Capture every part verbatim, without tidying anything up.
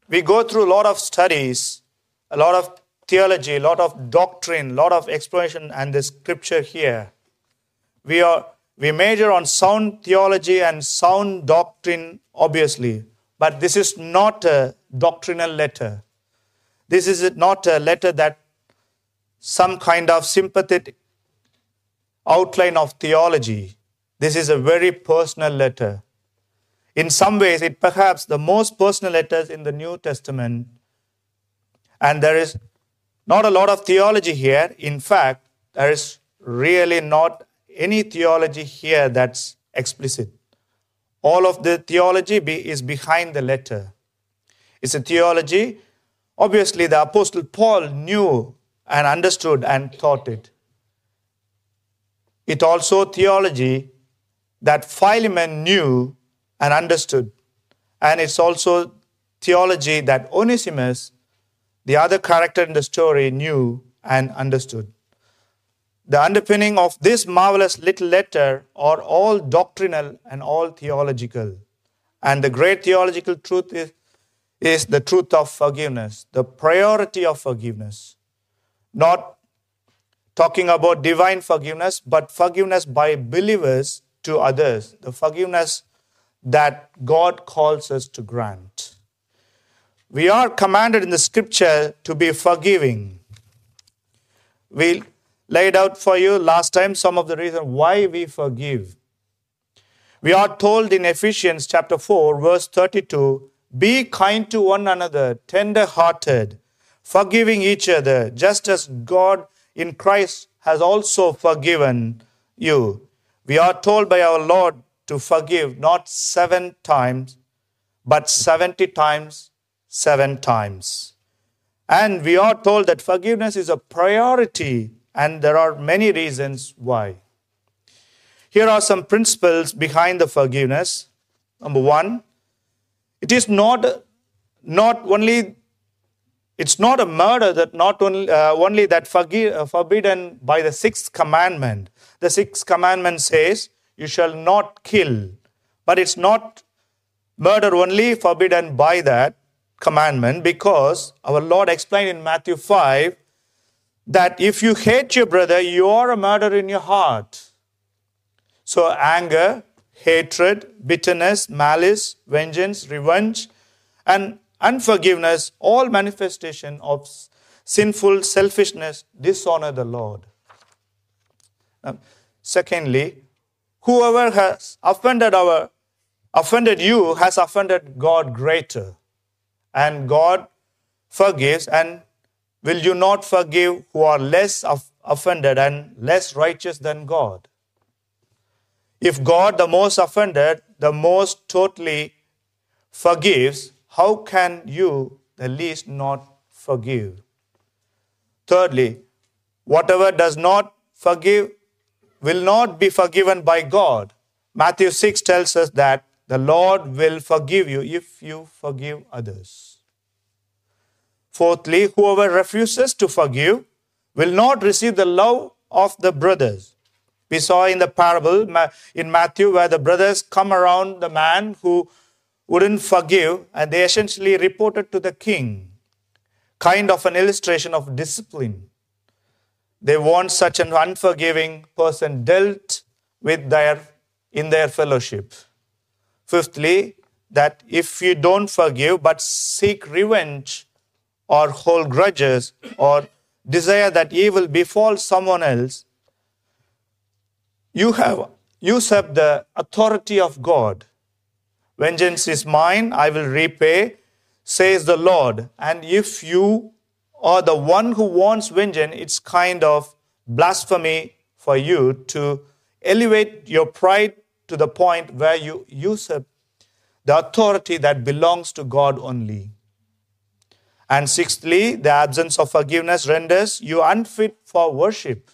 we go through a lot of studies, a lot of theology, a lot of doctrine, a lot of explanation and the scripture here. We are we major on sound theology and sound doctrine, obviously, but this is not a doctrinal letter. This is not a letter that some kind of sympathetic outline of theology. This is a very personal letter. In some ways, it perhaps the most personal letters in the New Testament. And there is not a lot of theology here. In fact, there is really not any theology here that's explicit. All of the theology be, is behind the letter. It's a theology. Obviously, the Apostle Paul knew and understood and taught it. It also theology that Philemon knew and understood. And it's also theology that Onesimus, the other character in the story, knew and understood. The underpinning of this marvelous little letter are all doctrinal and all theological. And the great theological truth is, is the truth of forgiveness, the priority of forgiveness. Not talking about divine forgiveness, but forgiveness by believers to others, the forgiveness that God calls us to grant. We are commanded in the scripture to be forgiving. We laid out for you last time some of the reasons why we forgive. We are told in Ephesians chapter four, verse thirty-two, be kind to one another, tender-hearted, forgiving each other, just as God in Christ has also forgiven you. We are told by our Lord to forgive not seven times, but seventy times, seven times. And we are told that forgiveness is a priority, and there are many reasons why. Here are some principles behind the forgiveness. Number one, it is not, not only, it's not a murder that not only, uh, only that forgive, uh, forbidden by the sixth commandment. The sixth commandment says, you shall not kill. But it's not murder only forbidden by that commandment, because our Lord explained in Matthew five that if you hate your brother, you are a murderer in your heart. So anger, hatred, bitterness, malice, vengeance, revenge, and unforgiveness, all manifestation of sinful selfishness, dishonor the Lord. Um, secondly, whoever has offended our offended you has offended God greater. And God forgives, and will you not forgive who are less offended and less righteous than God? If God, the most offended, the most totally forgives, how can you, the least, not forgive? Thirdly, whatever does not forgive will not be forgiven by God. Matthew six tells us that the Lord will forgive you if you forgive others. Fourthly, whoever refuses to forgive will not receive the love of the brothers. We saw in the parable in Matthew where the brothers come around the man who wouldn't forgive, and they essentially reported to the king, kind of an illustration of discipline. They want such an unforgiving person dealt with their, in their fellowship. Fifthly, that if you don't forgive but seek revenge or hold grudges or desire that evil befall someone else, you have usurped the authority of God. Vengeance is mine, I will repay, says the Lord. And if you are the one who wants vengeance, it's kind of blasphemy for you to elevate your pride to the point where you usurp the authority that belongs to God only. And sixthly, the absence of forgiveness renders you unfit for worship.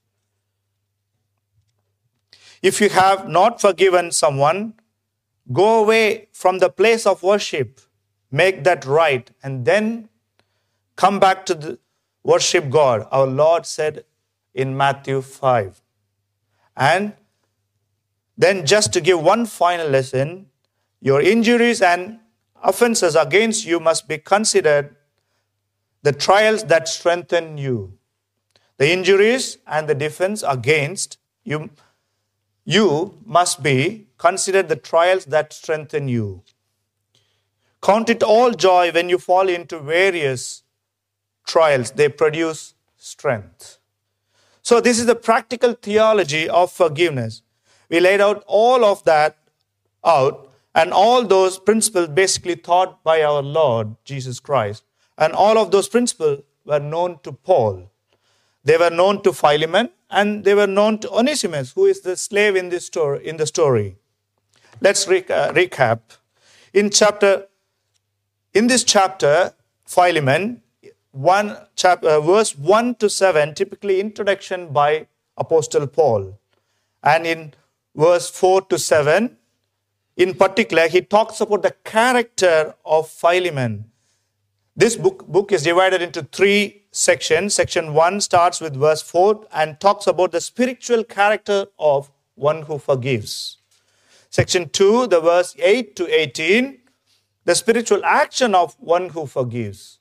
If you have not forgiven someone, go away from the place of worship, make that right, and then come back to the worship God. Our Lord said in Matthew five. And then just to give one final lesson, your injuries and offenses against you must be considered the trials that strengthen you. The injuries and the defense against you, you must be considered the trials that strengthen you. Count it all joy when you fall into various trials. They produce strength. So this is the practical theology of forgiveness. We laid out all of that out, and all those principles basically taught by our Lord Jesus Christ. And all of those principles were known to Paul. They were known to Philemon, and they were known to Onesimus, who is the slave in this story. In the story. Let's re- uh, recap. In chapter, in this chapter, Philemon, one chap, uh, verse one to seven, typically introduction by Apostle Paul. And in verse four to seven, in particular, he talks about the character of Philemon. This book, book is divided into three sections. Section one starts with verse four and talks about the spiritual character of one who forgives. Section two, the verse eight to eighteen, the spiritual action of one who forgives.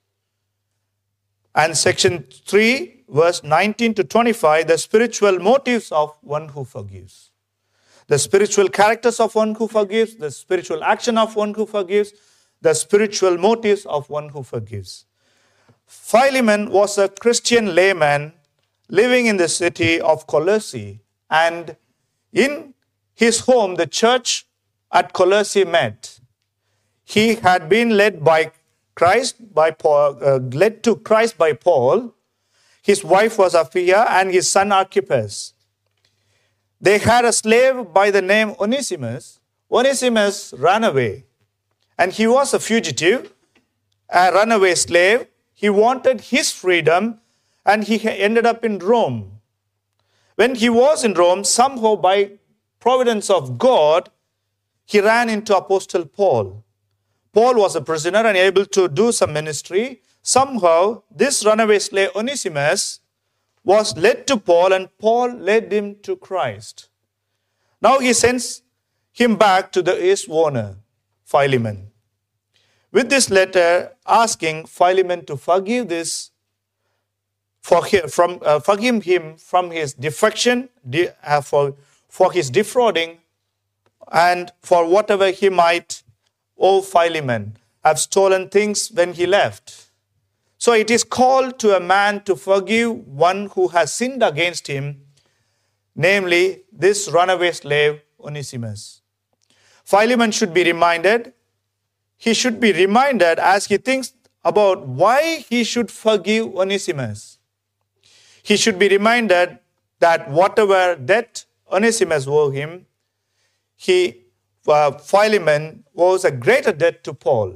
And section three, verse nineteen to twenty-five, the spiritual motives of one who forgives. The spiritual characters of one who forgives, the spiritual action of one who forgives, the spiritual motives of one who forgives. Philemon was a Christian layman living in the city of Colossae, and in his home, the church at Colossae met. He had been led by Christ by Paul, uh, led to Christ by Paul. His wife was Apphia and his son Archippus. They had a slave by the name Onesimus. Onesimus ran away, and he was a fugitive, a runaway slave. He wanted his freedom, and he ended up in Rome. When he was in Rome, somehow by providence of God, he ran into Apostle Paul. Paul was a prisoner and able to do some ministry. Somehow, this runaway slave Onesimus was led to Paul, and Paul led him to Christ. Now he sends him back to the, his owner, Philemon, with this letter asking Philemon to forgive this, for him, from uh, forgive him from his defection, de, uh, for, for his defrauding, and for whatever he might owe Philemon, have stolen things when he left. So it is called to a man to forgive one who has sinned against him, namely this runaway slave Onesimus. Philemon should be reminded, he should be reminded as he thinks about why he should forgive Onesimus. He should be reminded that whatever debt Onesimus owed him, he, uh, Philemon owes a greater debt to Paul.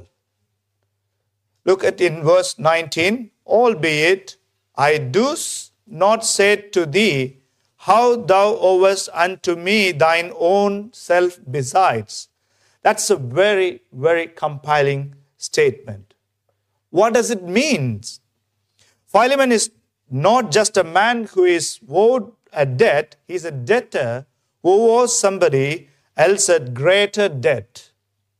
Look at in verse nineteen, albeit I do not say to thee how thou owest unto me thine own self besides. That's a very, very compelling statement. What does it mean? Philemon is not just a man who is owed a debt, he's a debtor who owes somebody else a greater debt.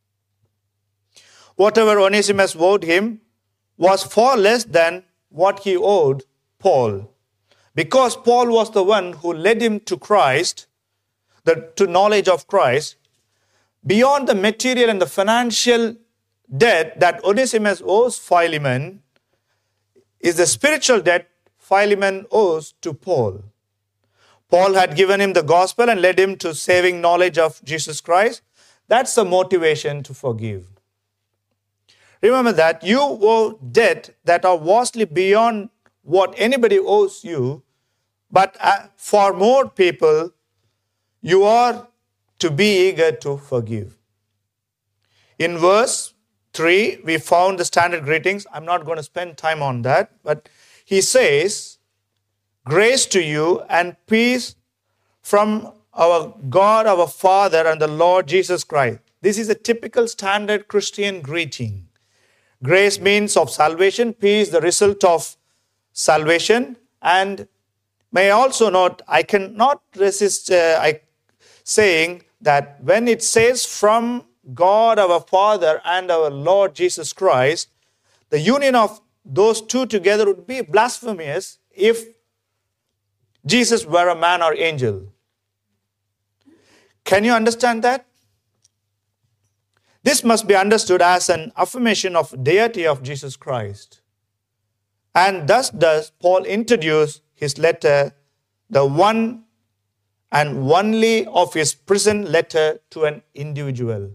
Whatever Onesimus owed him was far less than what he owed Paul. Because Paul was the one who led him to Christ, the, to knowledge of Christ, beyond the material and the financial debt that Onesimus owes Philemon is the spiritual debt Philemon owes to Paul. Paul had given him the gospel and led him to saving knowledge of Jesus Christ. That's the motivation to forgive. Remember that you owe debt that are vastly beyond what anybody owes you, but for more people, you are to be eager to forgive. In verse three, we found the standard greetings. I'm not going to spend time on that, but he says, grace to you and peace from our God, our Father, and the Lord Jesus Christ. This is a typical standard Christian greeting. Grace means of salvation, peace, the result of salvation. And may I also note, I cannot resist uh, I, saying that when it says from God our Father and our Lord Jesus Christ, the union of those two together would be blasphemous if Jesus were a man or angel. Can you understand that? This must be understood as an affirmation of deity of Jesus Christ. And thus does Paul introduce his letter, the one and only of his prison letter to an individual.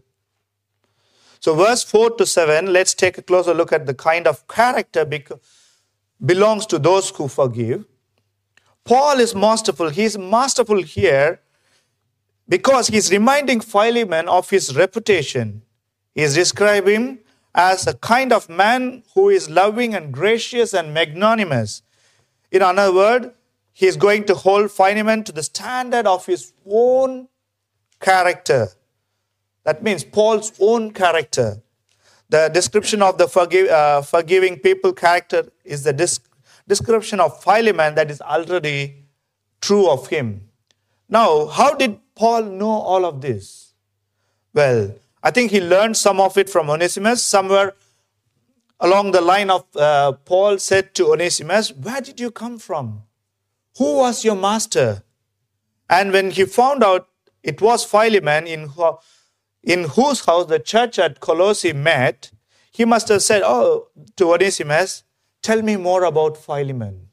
So verse four to seven, let's take a closer look at the kind of character bec- belongs to those who forgive. Paul is masterful. He is masterful here because he is reminding Philemon of his reputation. He is describing him as a kind of man who is loving and gracious and magnanimous. In other words, he is going to hold Philemon to the standard of his own character. That means Paul's own character. The description of the forgive, uh, forgiving people character is the dis- description of Philemon that is already true of him. Now, how did Paul know all of this? Well, I think he learned some of it from Onesimus. Somewhere along the line of uh, Paul said to Onesimus, "Where did you come from? Who was your master?" And when he found out it was Philemon in, who, in whose house the church at Colossae met, he must have said, "Oh, to Onesimus, tell me more about Philemon."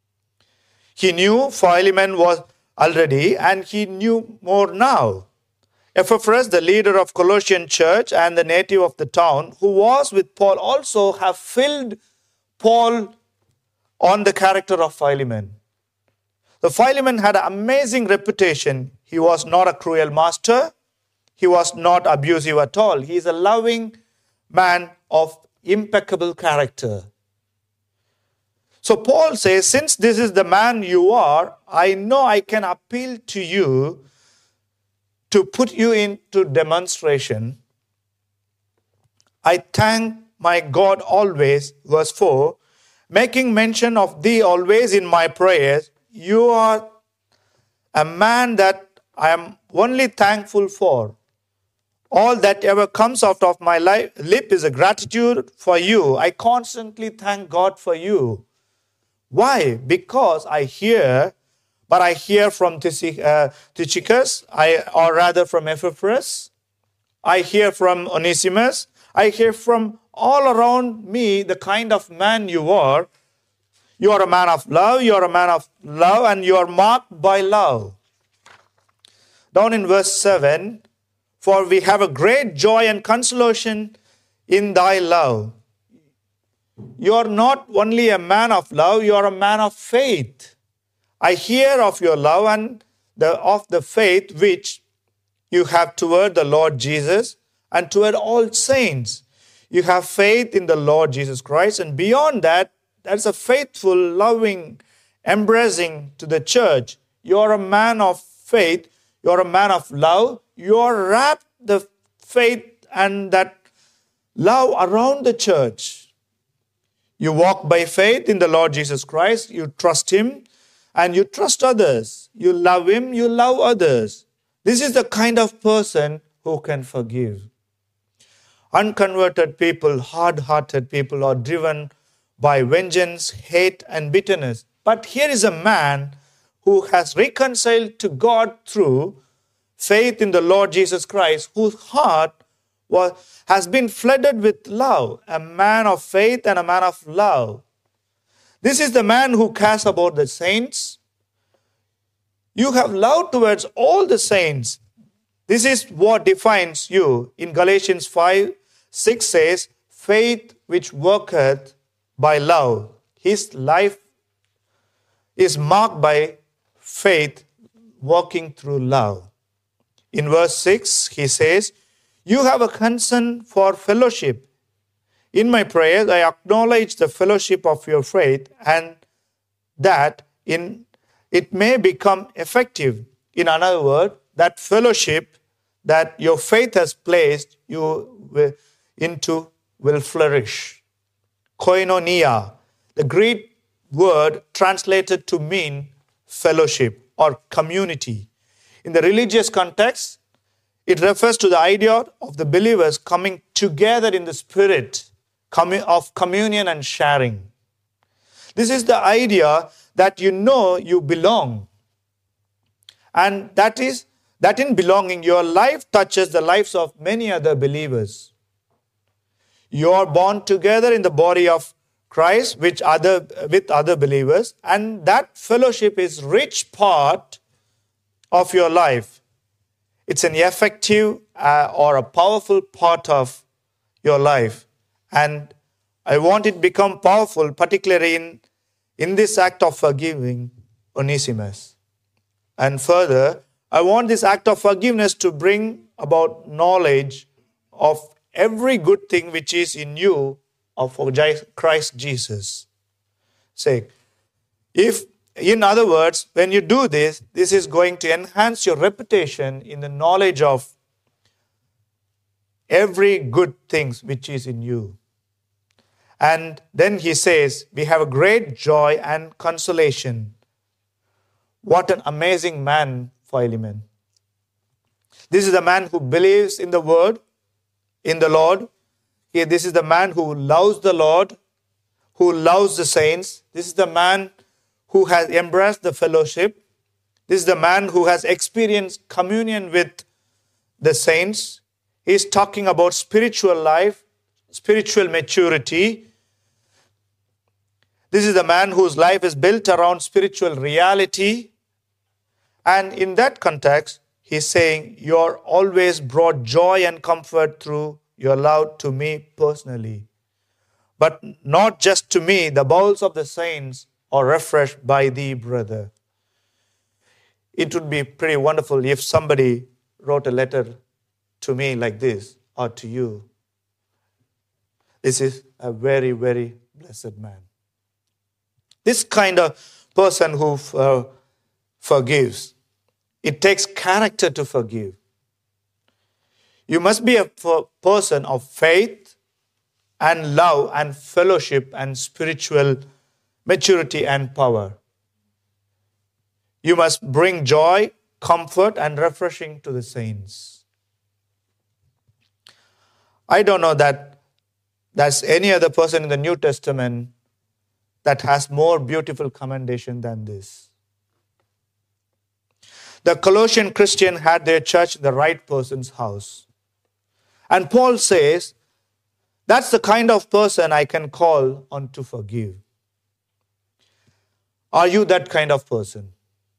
He knew Philemon was already, and he knew more now. Epaphras, the leader of Colossian church and the native of the town, who was with Paul, also have filled Paul on the character of Philemon. The Philemon had an amazing reputation. He was not a cruel master. He was not abusive at all. He is a loving man of impeccable character. So Paul says, since this is the man you are, I know I can appeal to you to put you into demonstration. I thank my God always, verse four, making mention of thee always in my prayers. You are a man that I am only thankful for. All that ever comes out of my life, lip is a gratitude for you. I constantly thank God for you. Why? Because I hear, but I hear from Tychicus, I, or rather from Epaphras. I hear from Onesimus. I hear from all around me the kind of man you are. You are a man of love, you are a man of love, and you are marked by love. Down in verse seven, for we have a great joy and consolation in thy love. You are not only a man of love, you are a man of faith. I hear of your love and the, of the faith which you have toward the Lord Jesus and toward all saints. You have faith in the Lord Jesus Christ, and beyond that, that's a faithful, loving, embracing to the church. You are a man of faith. You are a man of love. You are wrapped the faith and that love around the church. You walk by faith in the Lord Jesus Christ. You trust Him and you trust others. You love Him. You love others. This is the kind of person who can forgive. Unconverted people, hard-hearted people are driven by vengeance, hate, and bitterness. But here is a man who has reconciled to God through faith in the Lord Jesus Christ, whose heart was, has been flooded with love, a man of faith and a man of love. This is the man who cares about the saints. You have love towards all the saints. This is what defines you. In Galatians five, six says, faith which worketh by love. His life is marked by faith working through love. In verse six, he says, you have a concern for fellowship. In my prayers, I acknowledge the fellowship of your faith and that in it may become effective. In another word, that fellowship that your faith has placed you into will flourish. Koinonia, the Greek word translated to mean fellowship or community. In the religious context, It refers to the idea of the believers coming together in the spirit of communion and sharing. This is the idea that you know you belong. And that is that in belonging, your life touches the lives of many other believers. You are born together in the body of Christ with other, with other believers, and that fellowship is rich part of your life. It's an effective uh, or a powerful part of your life. And I want it to become powerful, particularly in, in this act of forgiving Onesimus. And further, I want this act of forgiveness to bring about knowledge of every good thing which is in you of Christ Jesus' sake. If, in other words, when you do this, this is going to enhance your reputation in the knowledge of every good thing which is in you. And then he says, we have a great joy and consolation. What an amazing man, Philemon. This is the man who believes in the word, in the Lord. Here, this is the man who loves the Lord, who loves the saints. This is the man who has embraced the fellowship. This is the man who has experienced communion with the saints. He is talking about spiritual life, spiritual maturity. This is the man whose life is built around spiritual reality. And in that context, he's saying, you're always brought joy and comfort through your love to me personally. But not just to me, the bowels of the saints are refreshed by thee, brother. It would be pretty wonderful if somebody wrote a letter to me like this, or to you. This is a very, very blessed man. This kind of person who uh, forgives. It takes character to forgive. You must be a person of faith and love and fellowship and spiritual maturity and power. You must bring joy, comfort, and refreshing to the saints. I don't know that there's any other person in the New Testament that has more beautiful commendation than this. The Colossian Christian had their church in the right person's house. And Paul says, that's the kind of person I can call on to forgive. Are you that kind of person?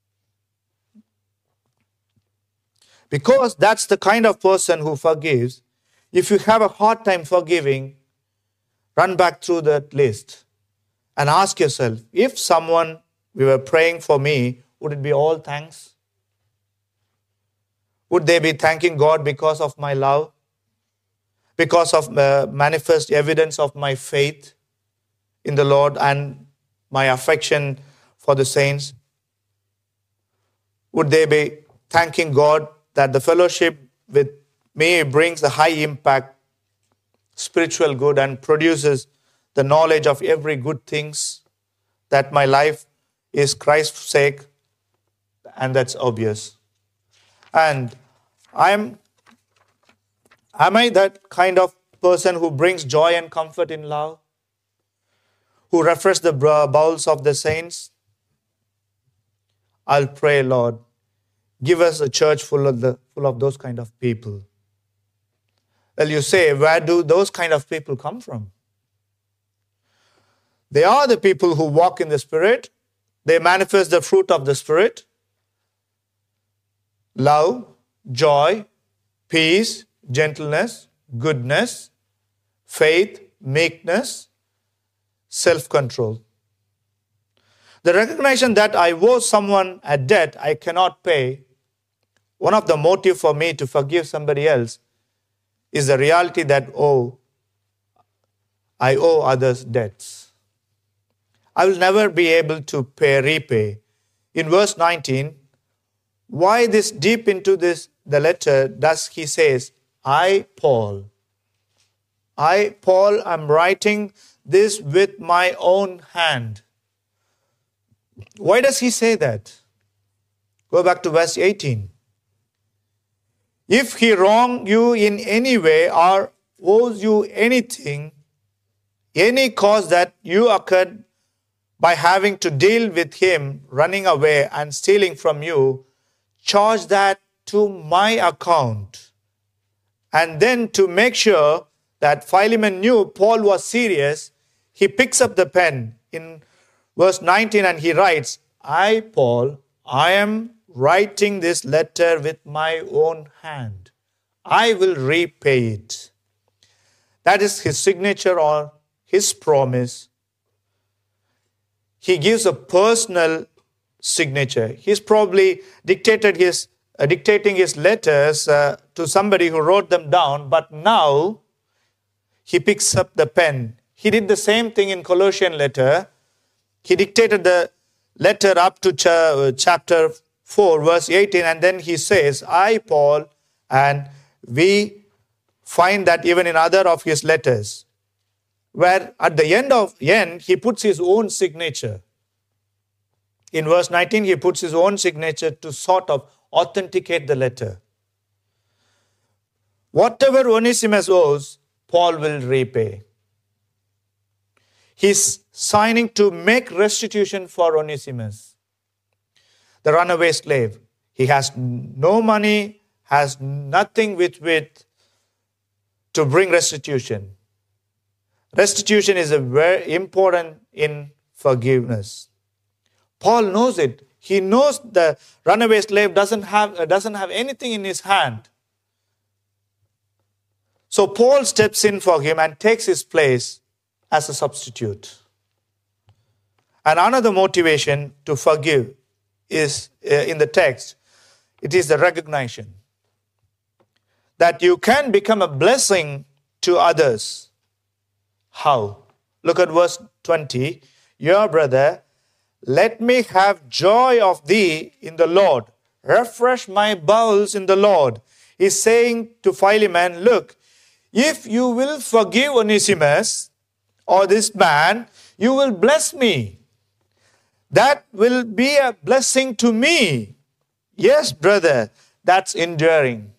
Because that's the kind of person who forgives. If you have a hard time forgiving, run back through that list and ask yourself, if someone we were praying for me, would it be all thanks? Would they be thanking God because of my love? Because of uh, manifest evidence of my faith in the Lord and my affection for the saints? Would they be thanking God that the fellowship with me brings a high impact, spiritual good, and produces the knowledge of every good things, that my life is Christ's sake, and that's obvious. And I'm, am I that kind of person who brings joy and comfort in love? Who refresh the bowels of the saints? I'll pray, Lord, give us a church full of the full of those kind of people. Well, you say, where do those kind of people come from? They are the people who walk in the Spirit. They manifest the fruit of the Spirit. Love, joy, peace, gentleness, goodness, faith, meekness, self-control. The recognition that I owe someone a debt I cannot pay, one of the motives for me to forgive somebody else is the reality that, oh, I owe others debts. I will never be able to pay, repay. In verse nineteen, why this deep into this, the letter, does he says, I, Paul, I, Paul, am writing this with my own hand. Why does he say that? Go back to verse eighteen. If he wronged you in any way or owes you anything, any cause that you occurred by having to deal with him running away and stealing from you, charge that to my account. And then to make sure that Philemon knew Paul was serious, he picks up the pen in verse nineteen and he writes, I, Paul, I am writing this letter with my own hand. I will repay it. That is his signature or his promise. He gives a personal signature. He's probably dictated his, uh, dictating his letters uh, to somebody who wrote them down, but now he picks up the pen. He did the same thing in Colossian letter. He dictated the letter up to ch- chapter four, verse eighteen, and then he says, I, Paul, and we find that even in other of his letters, where at the end of end, he puts his own signature. In verse nineteen, he puts his own signature to sort of authenticate the letter. Whatever Onesimus owes, Paul will repay. He's signing to make restitution for Onesimus, the runaway slave. He has no money, has nothing with which to bring restitution. Restitution is a very important in forgiveness. Paul knows it. He knows the runaway slave doesn't have, doesn't have anything in his hand. So Paul steps in for him and takes his place as a substitute. And another motivation to forgive is uh, in the text. It is the recognition that you can become a blessing to others. How? Look at verse twenty. Your brother, let me have joy of thee in the Lord. Refresh my bowels in the Lord. He's saying to Philemon, look, if you will forgive Onesimus or this man, you will bless me. That will be a blessing to me. Yes, brother, that's enduring.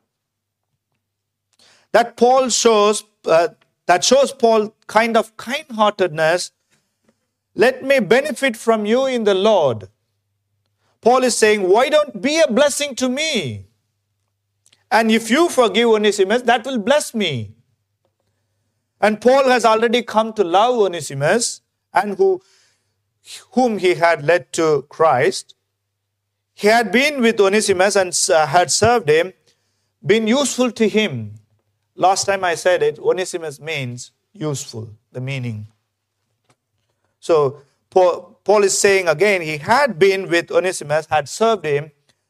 That Paul shows, uh, that shows Paul kind of kind-heartedness. Let me benefit from you in the Lord. Paul is saying, why don't be a blessing to me? And if you forgive Onesimus, that will bless me. And Paul has already come to love Onesimus, and who, whom he had led to Christ. He had been with Onesimus and uh, had served him, been useful to him. Last time I said it, Onesimus means useful, the meaning. So Paul, Paul is saying again, he had been with Onesimus, had served him,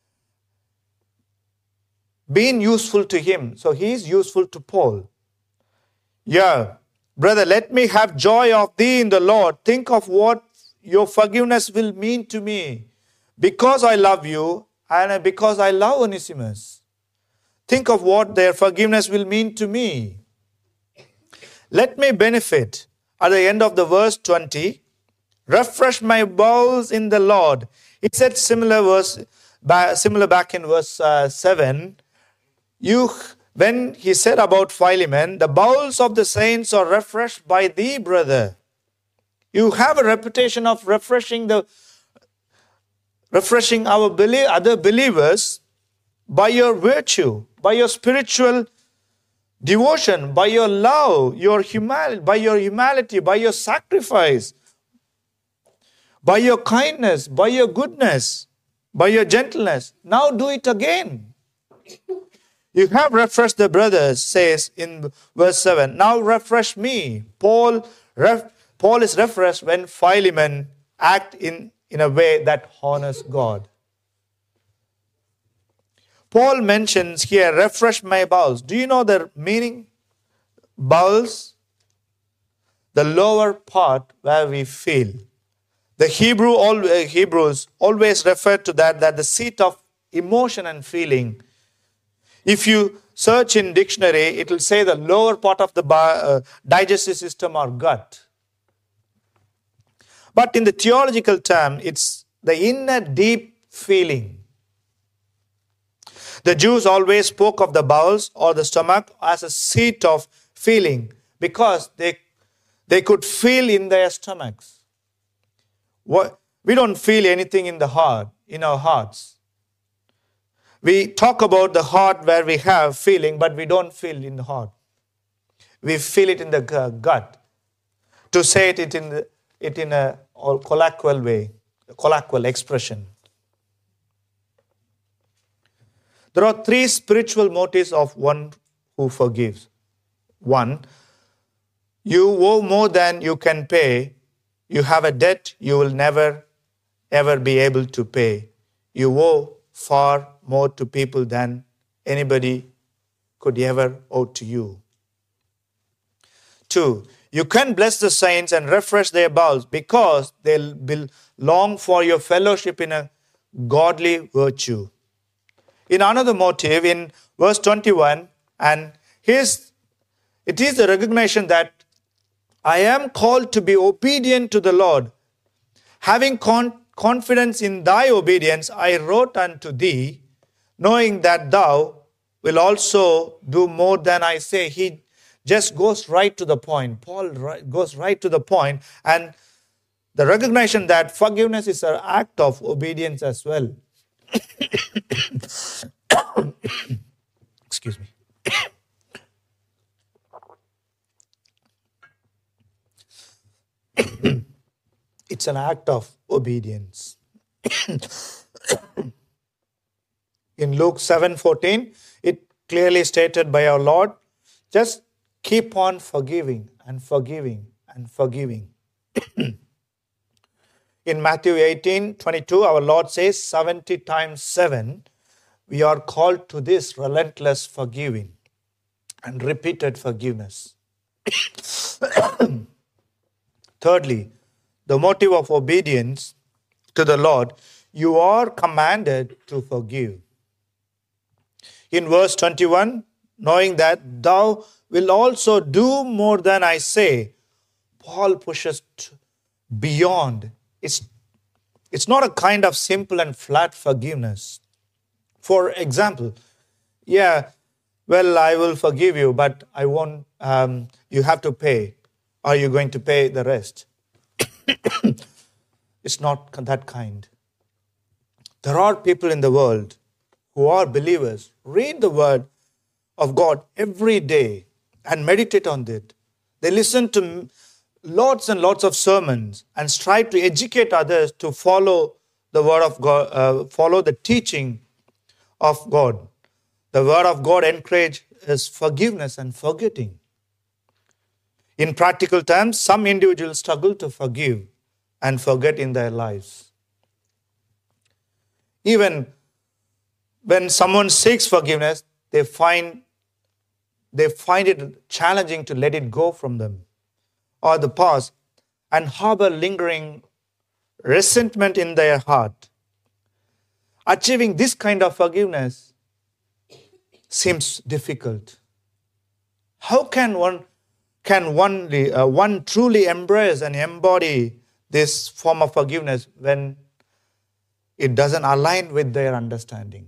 been useful to him. So he is useful to Paul. Yeah, brother, let me have joy of thee in the Lord. Think of what your forgiveness will mean to me. Because I love you and because I love Onesimus. Think of what their forgiveness will mean to me. Let me benefit. At the end of the verse twenty, refresh my bowels in the Lord. It said similar verse, similar back in verse uh, seven. You, when he said about Philemon, the bowels of the saints are refreshed by thee, brother. You have a reputation of refreshing the, refreshing our belie- other believers by your virtue, by your spiritual devotion, by your love, your humanity, by your humanity, by your sacrifice, by your kindness, by your goodness, by your gentleness. Now do it again. You have refreshed the brothers, says in verse seven. Now refresh me. Paul, ref, Paul is refreshed when Philemon act in, in a way that honors God. Paul mentions here, refresh my bowels. Do you know the meaning? Bowels, the lower part where we feel. The Hebrew, Hebrews always refer to that, that the seat of emotion and feeling. If you search in dictionary, it will say the lower part of the uh, digestive system or gut. But in the theological term, it's the inner deep feeling. The Jews always spoke of the bowels or the stomach as a seat of feeling because they, they could feel in their stomachs. What, we don't feel anything in the heart, in our hearts. We talk about the heart where we have feeling, but we don't feel in the heart. We feel it in the gut. To say it in, the, it in a colloquial way, a colloquial expression. There are three spiritual motives of one who forgives. One, you owe more than you can pay. You have a debt you will never, ever be able to pay. You owe far more to people than anybody could ever owe to you. Two, you can bless the saints and refresh their bowels because they'll long for your fellowship in a godly virtue. In another motive, in verse twenty-one, and his, it is the recognition that I am called to be obedient to the Lord. Having con- confidence in thy obedience, I wrote unto thee, knowing that thou will also do more than I say. He just goes right to the point. Paul right, goes right to the point, and the recognition that forgiveness is an act of obedience as well. Excuse me. It's an act of obedience. In Luke seven fourteen, it clearly stated by our Lord, just keep on forgiving and forgiving and forgiving. In Matthew eighteen twenty-two, our Lord says seventy times seven, we are called to this relentless forgiving and repeated forgiveness. Thirdly, the motive of obedience to the Lord, you are commanded to forgive. In verse twenty-one, knowing that thou will also do more than I say, Paul pushes beyond. It's, it's not a kind of simple and flat forgiveness. For example, yeah, well, I will forgive you, but I won't, um, you have to pay. Are you going to pay the rest? It's not that kind. There are people in the world who are believers, read the word of God every day and meditate on it. They listen to lots and lots of sermons and strive to educate others to follow the word of God, uh, follow the teaching of God. The word of God encourages forgiveness and forgetting. In practical terms, some individuals struggle to forgive and forget in their lives. Even when someone seeks forgiveness, they find, they find it challenging to let it go from them or the past and harbor lingering resentment in their heart. Achieving this kind of forgiveness seems difficult. How can one can one, uh, one truly embrace and embody this form of forgiveness when it doesn't align with their understanding?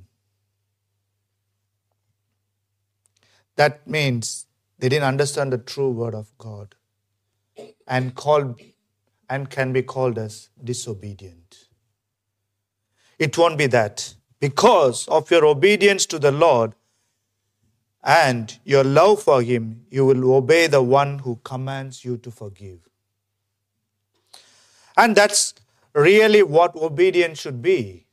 That means they didn't understand the true word of God and called and can be called as disobedient. It won't be that. Because of your obedience to the Lord and your love for Him, you will obey the one who commands you to forgive. And that's really what obedience should be.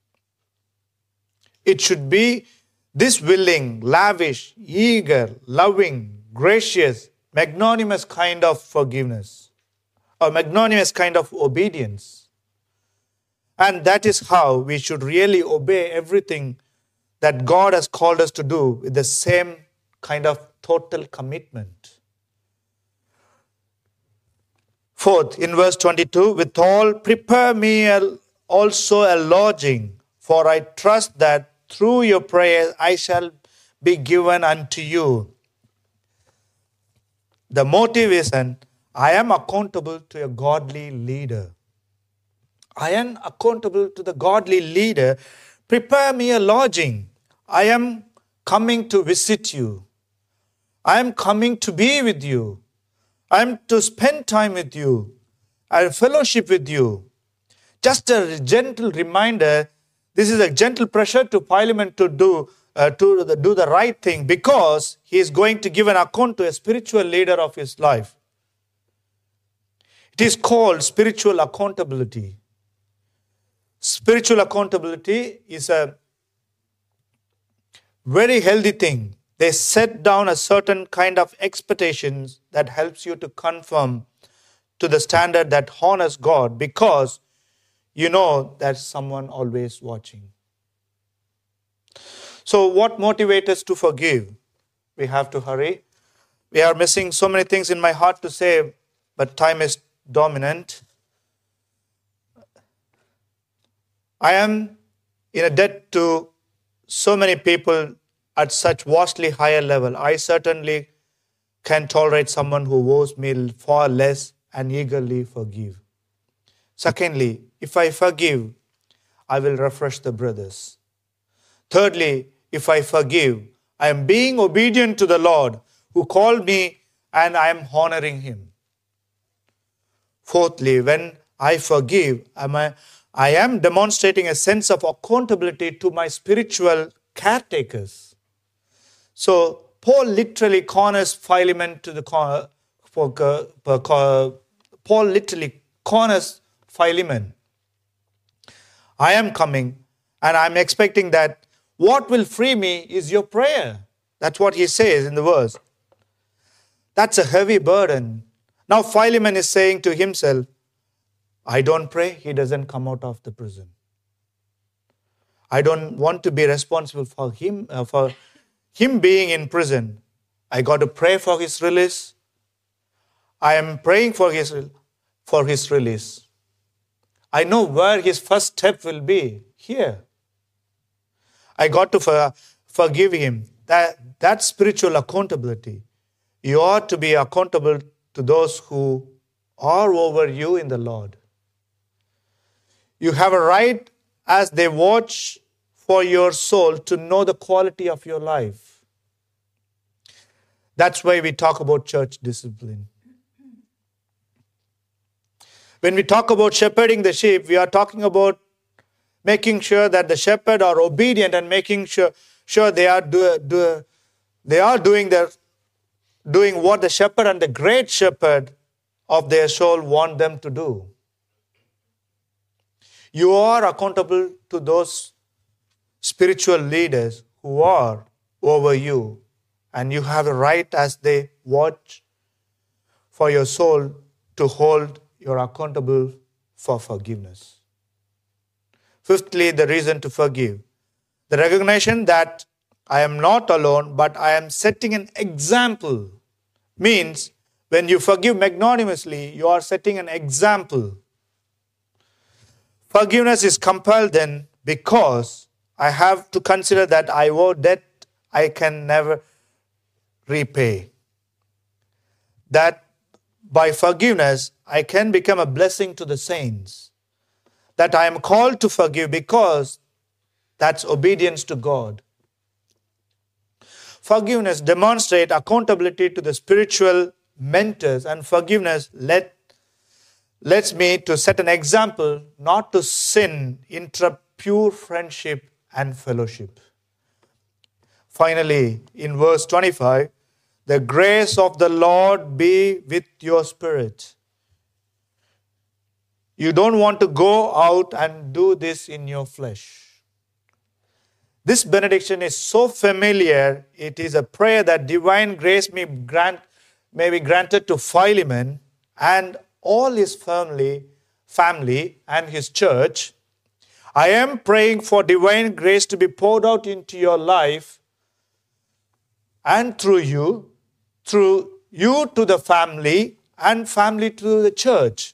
It should be this willing, lavish, eager, loving, gracious, magnanimous kind of forgiveness, or magnanimous kind of obedience. And that is how we should really obey everything that God has called us to do with the same kind of total commitment. Fourth, in verse twenty-two, withal, prepare me also a lodging, for I trust that through your prayers I shall be given unto you. The motive is, and I am accountable to a godly leader. I am accountable to the godly leader. Prepare me a lodging. I am coming to visit you. I am coming to be with you. I am to spend time with you and fellowship with you. Just a gentle reminder, this is a gentle pressure to Philemon to do, uh, to the, do the right thing, because he is going to give an account to a spiritual leader of his life. It is called spiritual accountability. Spiritual accountability is a very healthy thing. They set down a certain kind of expectations that helps you to conform to the standard that honors God, because you know there's someone always watching. So what motivates us to forgive? We have to hurry. We are missing so many things in my heart to say, but time is dominant. I am in a debt to so many people at such vastly higher level. I certainly can tolerate someone who owes me far less and eagerly forgive. Secondly, if I forgive, I will refresh the brothers. Thirdly, if I forgive, I am being obedient to the Lord who called me, and I am honoring him. Fourthly, when I forgive, am I, I am demonstrating a sense of accountability to my spiritual caretakers. So Paul literally corners Philemon to the corner. Paul literally corners Philemon. I am coming, and I'm expecting that what will free me is your prayer. That's what he says in the verse. That's a heavy burden. Now Philemon is saying to himself, I don't pray, he doesn't come out of the prison. I don't want to be responsible for him, uh, for him being in prison. I got to pray for his release. I am praying for his, for his release. I know where his first step will be, here. I got to for, forgive him. That, that's spiritual accountability. You ought to be accountable to those who are over you in the Lord. You have a right, as they watch for your soul, to know the quality of your life. That's why we talk about church discipline. When we talk about shepherding the sheep, we are talking about making sure that the shepherd are obedient and making sure, sure they are do, do, they are doing their doing what the shepherd and the great shepherd of their soul want them to do. You are accountable to those spiritual leaders who are over you, and you have a right, as they watch for your soul, to hold you're accountable for forgiveness. Fifthly, the reason to forgive. The recognition that I am not alone, but I am setting an example. Means when you forgive magnanimously, you are setting an example. Forgiveness is compelled then because I have to consider that I owe debt I can never repay. That by forgiveness, I can become a blessing to the saints. That I am called to forgive because that's obedience to God. Forgiveness demonstrates accountability to the spiritual mentors, and forgiveness let, lets me to set an example not to sin, interrupt pure friendship and fellowship. Finally, in verse twenty-five, the grace of the Lord be with your spirit. You don't want to go out and do this in your flesh. This benediction is so familiar. It is a prayer that divine grace may, grant, may be granted to Philemon and all his family, family and his church. I am praying for divine grace to be poured out into your life and through you, through you to the family and family to the church.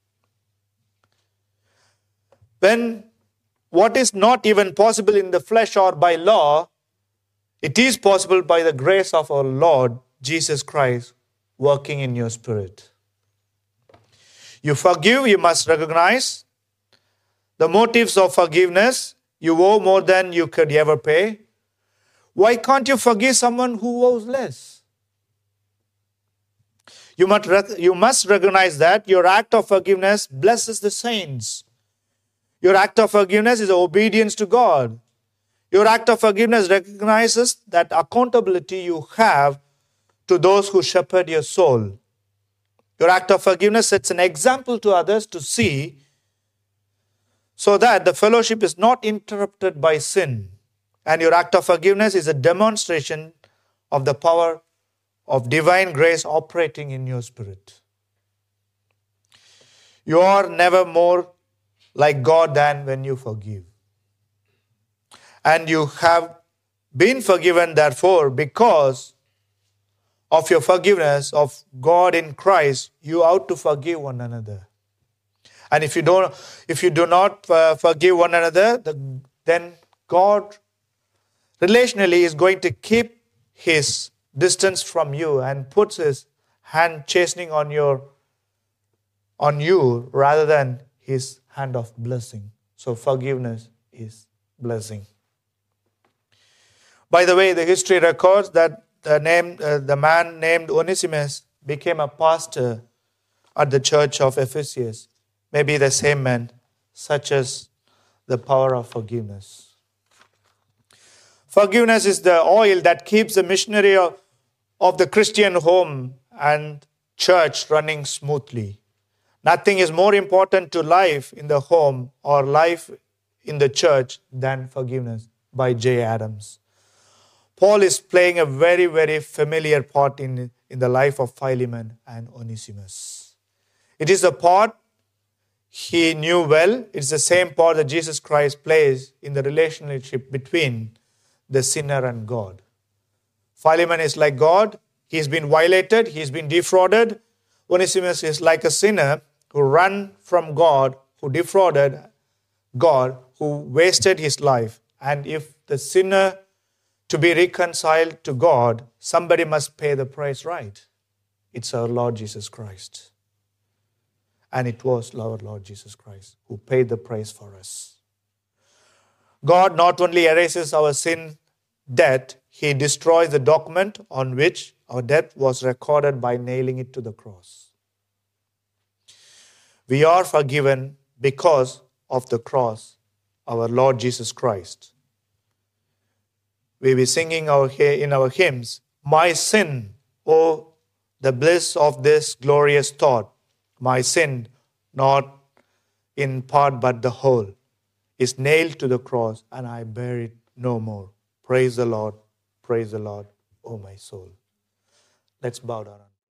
When what is not even possible in the flesh or by law, it is possible by the grace of our Lord Jesus Christ working in your spirit. You forgive, you must recognize the motives of forgiveness. You owe more than you could ever pay. Why can't you forgive someone who owes less? You must, rec- you must recognize that your act of forgiveness blesses the saints. Your act of forgiveness is obedience to God. Your act of forgiveness recognizes that accountability you have to those who shepherd your soul. Your act of forgiveness sets an example to others to see, so that the fellowship is not interrupted by sin. And your act of forgiveness is a demonstration of the power of divine grace operating in your spirit. You are never more like God than when you forgive. And you have been forgiven, therefore, because of your forgiveness of God in Christ, you ought to forgive one another. And if you don't, if you do not uh, forgive one another, the, then God relationally is going to keep his distance from you and puts his hand chastening on your on you rather than his hand of blessing. So forgiveness is blessing. By the way, the history records that the name uh, the man named Onesimus became a pastor at the church of Ephesus. Maybe the same man, such as the power of forgiveness. Forgiveness is the oil that keeps the missionary of, of the Christian home and church running smoothly. Nothing is more important to life in the home or life in the church than forgiveness, by Jay Adams. Paul is playing a very, very familiar part in, in the life of Philemon and Onesimus. It is a part he knew well. It's the same part that Jesus Christ plays in the relationship between the sinner and God. Philemon is like God. He's been violated. He's been defrauded. Onesimus is like a sinner who ran from God, who defrauded God, who wasted his life. And if the sinner to be reconciled to God, somebody must pay the price, right? It's our Lord Jesus Christ. And it was our Lord Jesus Christ who paid the price for us. God not only erases our sin debt, he destroys the document on which our debt was recorded by nailing it to the cross. We are forgiven because of the cross, our Lord Jesus Christ. We will be singing our, in our hymns, my sin, oh, the bliss of this glorious thought, my sin, not in part but the whole, is nailed to the cross and I bear it no more. Praise the Lord, praise the Lord, oh my soul. Let's bow down.